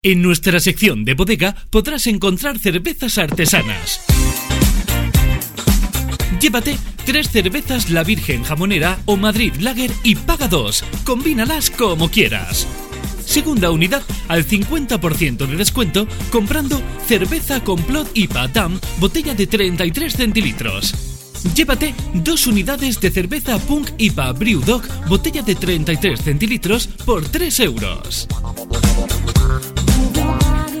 En nuestra sección de bodega podrás encontrar cervezas artesanas. Llévate 3 cervezas La Virgen Jamonera o Madrid Lager y paga 2. Combínalas como quieras. Segunda unidad al 50% de descuento comprando cerveza Complot IPA DAM, botella de 33 centilitros. Llévate 2 unidades de cerveza Punk IPA Brewdog, botella de 33 centilitros por 3 euros.